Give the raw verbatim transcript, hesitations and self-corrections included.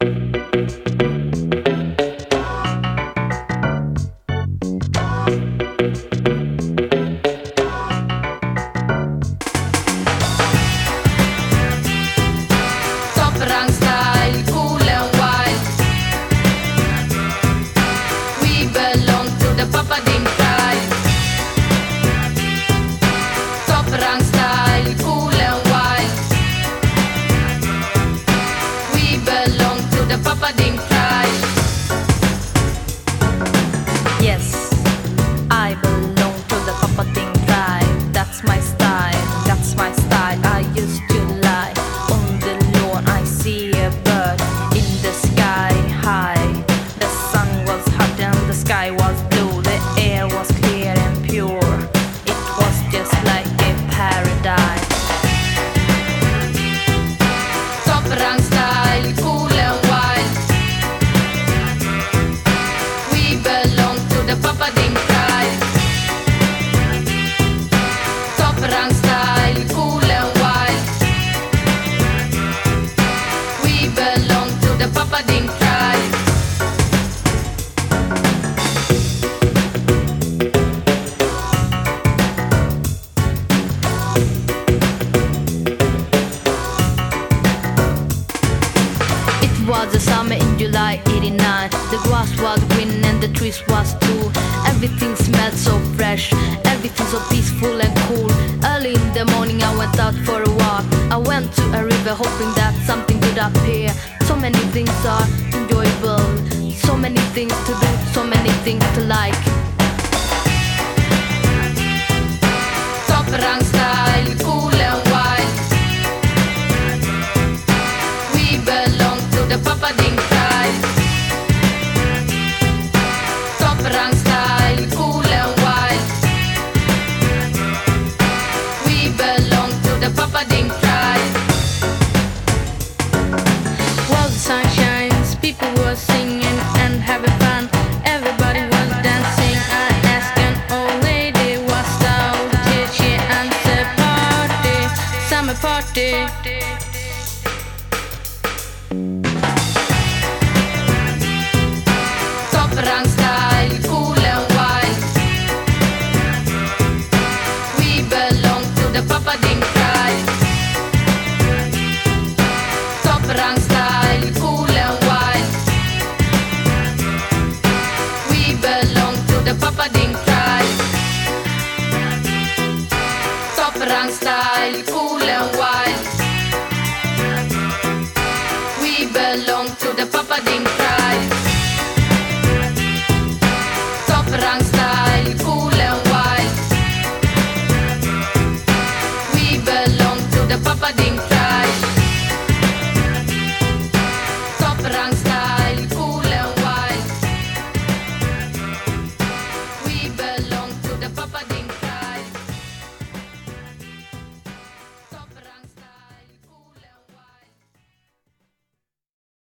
was the summer in July eighty-nine. The grass was green and the trees was too. Everything smelled so fresh, everything so peaceful and cool. Early in the morning I went out for a walk. I went to a river hoping that something would appear. So many things are enjoyable, so many things to do, so many things to like. Top rank style, cool and wild. We belong to the Papa Ding tribe. Top rank style, cool and wild. We belong to the Papa Ding tribe. While the sun shines, people were singing and having fun. Everybody was dancing. I asked an old lady what's out. Did she answer party, summer party? Top rank style, cool and wild. We belong to the Papa Ding tribe. Top rank style, cool and wild. We belong to the Papa Ding tribe. Top rank style, cool and wild. We belong to the Papa Ding tribe.